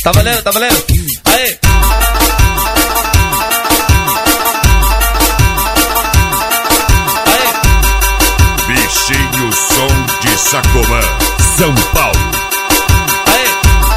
Tá valendo, tá valendo? Aê! Bichinho Som de Sacomã, São Paulo. Aê!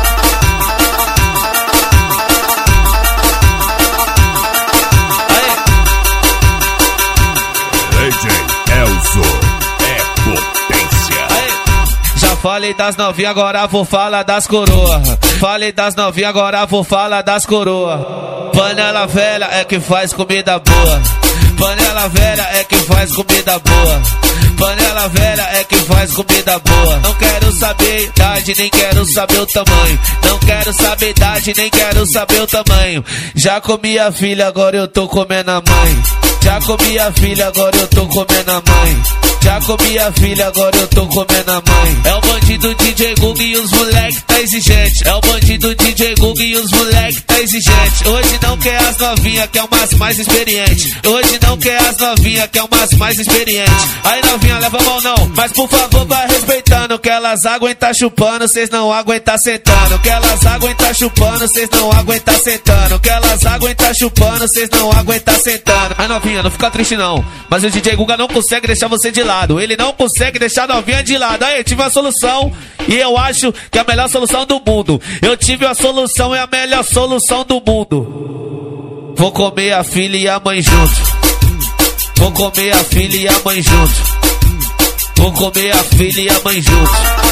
Aê! DJ Elzo é potência. Aê! Já falei das novinhas, agora vou falar das coroa. Falei das novinhas, agora vou falar das coroa. Panela velha é que faz comida boa. Panela velha é que faz comida boa. Panela velha é que faz comida boa. Não quero saber idade, nem quero saber o tamanho. Não quero saber idade, nem quero saber o tamanho. Já comi a filha, agora eu tô comendo a mãe. Já comi a filha, agora eu tô comendo a mãe. Já comi a filha, agora eu tô comendo a mãe. É o bandido DJ Gug e os moleque tá exigente. É o bandido DJ Gug e os moleque tá exigente. Hoje não quer as novinha, quer umas mais experiente. Hoje não quer as novinha, quer umas mais experiente. Aí novinha, leva a mão não, mas por favor vai respeitando. Que elas aguentam chupando, cês não aguentam sentando. Que elas aguentam chupando, cês não aguentam sentando. Que elas aguentam chupando, cês não aguentam sentando. Aí novinha, não fica triste não, mas o DJ Guga não consegue deixar você de lado. Ele não consegue deixar a novinha de lado. Aí, eu tive uma solução e eu acho que é a melhor solução do mundo. Eu tive a solução, é a melhor solução do mundo. Vou comer a filha e a mãe junto. Vou comer a filha e a mãe junto. Vou comer a filha e a mãe junto.